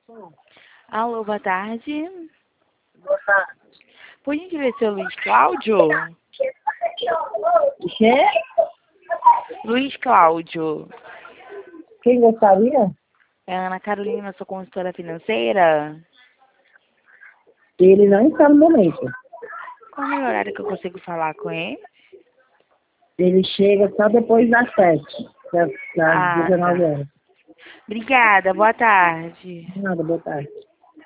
Alô, boa tarde. Boa tarde. Por gentileza, seu Luiz Cláudio? Quê? Luiz Cláudio. Quem gostaria? É a Ana Carolina, sua consultora financeira? Ele não está no momento. Qual é o melhor horário que eu consigo falar com ele? Ele chega só depois das 7, das 19 tá. horas. Obrigada, boa tarde. Nada, boa tarde.